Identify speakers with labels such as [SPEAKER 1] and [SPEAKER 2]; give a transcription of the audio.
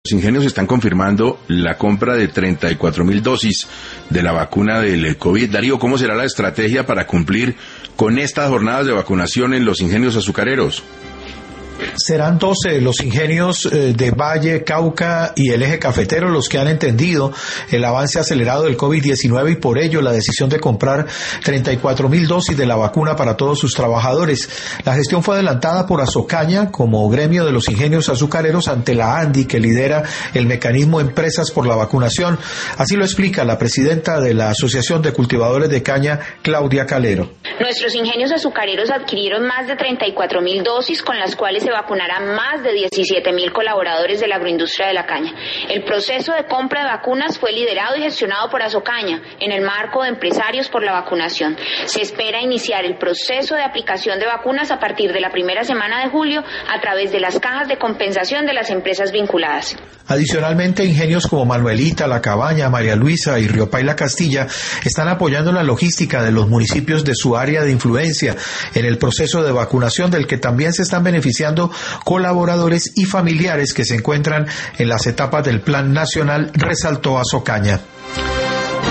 [SPEAKER 1] Los ingenios están confirmando la compra de 34.000 dosis de la vacuna del COVID. Darío, ¿cómo será la estrategia para cumplir con estas jornadas de vacunación en los ingenios azucareros?
[SPEAKER 2] Serán 12 los ingenios de Valle, Cauca y el eje cafetero los que han entendido el avance acelerado del COVID-19 y por ello la decisión de comprar 34.000 dosis de la vacuna para todos sus trabajadores. La gestión fue adelantada por Azocaña como gremio de los ingenios azucareros ante la ANDI, que lidera el mecanismo Empresas por la Vacunación. Así lo explica la presidenta de la Asociación de Cultivadores de Caña, Claudia Calero.
[SPEAKER 3] Nuestros ingenios azucareros adquirieron más de 34.000 dosis con las cuales se vacunarán más de 17.000 colaboradores de la agroindustria de la caña. El proceso de compra de vacunas fue liderado y gestionado por Azocaña en el marco de Empresarios por la Vacunación. Se espera iniciar el proceso de aplicación de vacunas a partir de la primera semana de julio a través de las cajas de compensación de las empresas vinculadas.
[SPEAKER 2] Adicionalmente, ingenios como Manuelita, La Cabaña, María Luisa y Riopay La Castilla están apoyando la logística de los municipios de su área de influencia en el proceso de vacunación, del que también se están beneficiando colaboradores y familiares que se encuentran en las etapas del Plan Nacional, resaltó Azocaña.